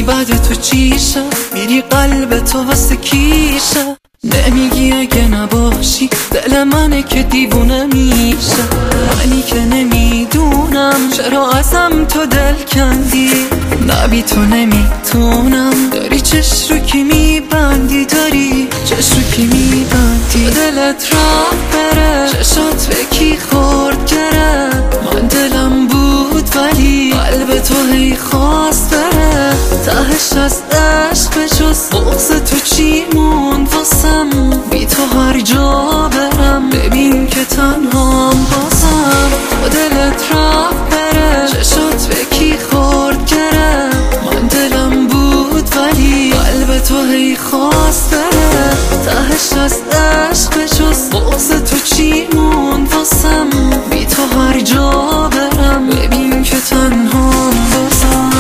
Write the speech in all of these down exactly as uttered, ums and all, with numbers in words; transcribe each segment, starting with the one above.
بعد تو چیشم، میری قلب تو واسه کیشم. نمیگی اگه نباشی دل منه که دیوونه میشه. منی که نمیدونم چرا ازم تو دل کندی. نبی تو نمیتونم، داری چش رو کی میبندی، داری چش رو کی میبندی. دلت راه بره، چشات به کی خورد گره. من دلم بود ولی قلب تو هی خواست بره. تهش از عشق به جز بغض تو چی موند واسم. بی تو هر جا برم ببین که تنهام بازم. با دلت راه بره، چشات به کی خورد گره. من دلم بود ولی قلب تو هی خواست بره. تهش از عشق به جز بغض تو چی موند واسم. بی تو هر جا برم ببین که تنهام بازم.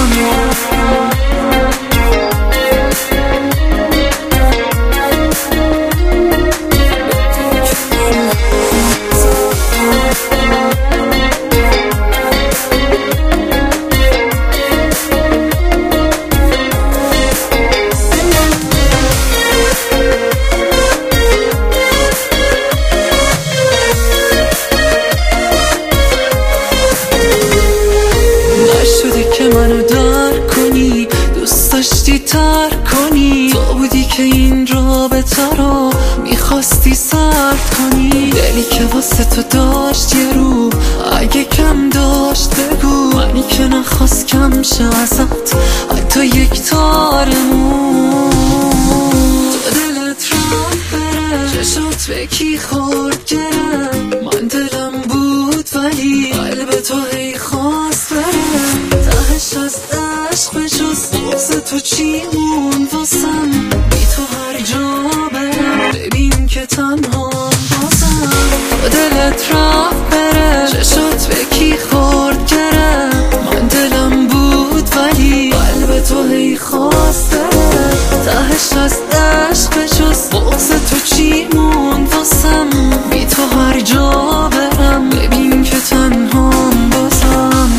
که منو در کنی، دوست داشتی تر کنی. تو بودی که این رابطه رو میخواستی سرد کنی. دلی که واسه تو داشت یه رو، اگه کم داشت بگو. منی که نخواست کم شه ازت حتی یک تارمون. تو دلت راه بره، چشات به کی خورد گره. من دلم بود ولی قلب تو هی خواست بره. تهش از عشق به جز بغض تو چی موند واسم. بی تو هر جا برم ببین که تنهام بازم. با دلت راه بره، چشات به کی خورد گره. من دلم بود ولی قلب تو هی خواست بره. تهش از عشق به جز بغض تو چی موند واسم. بی تو هر جا برم ببین که تنهام بازم.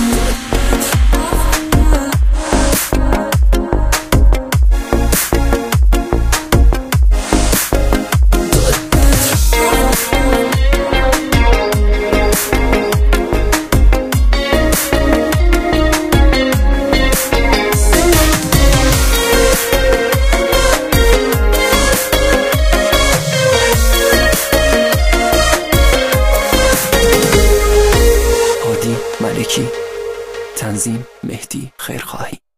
ملکی، تنظیم مهدی خیرخواهی.